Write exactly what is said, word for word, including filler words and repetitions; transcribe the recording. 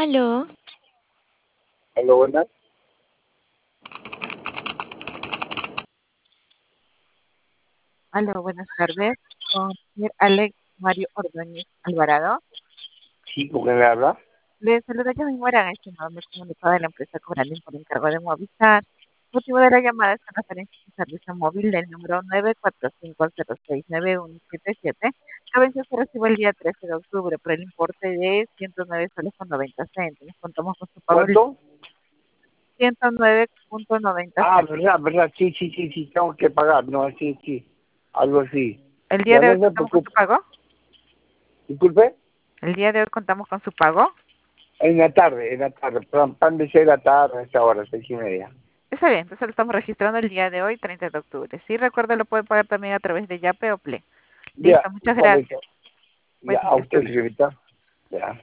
Aló, Hola, buenas. Aló, buenas tardes. Con el señor Alex Mario Ordóñez Alvarado. Sí, ¿con quién le habla? Le saluda yo mismo, era estimado, me comunicó de la empresa Cobrandín por encargo de Movistar. Motivo de la llamada es en referencia a su servicio móvil del número nueve cuatro cinco cero seis nueve uno siete siete, que venció su recibo el día trece de octubre por el importe de ciento nueve soles con noventa céntimos. Contamos con su pago el ¿Cuánto? ciento nueve con noventa Ah, céntimos. verdad, verdad, sí, sí, sí, sí, tengo que pagar, no, sí, sí, algo así. El día Ya de no hoy se contamos con su preocupe. pago. Disculpe, El día de hoy contamos con su pago. en la tarde, en la tarde, pan, pan de seis de la tarde, a esta hora, seis y media. Está bien, entonces lo estamos registrando el día de hoy, treinta de octubre. Sí, recuerda, lo puede pagar también a través de Yape o Ple. Ya, Listo, muchas correcto. gracias. Buen Ya, fin a de usted, semana. señorita. Ya.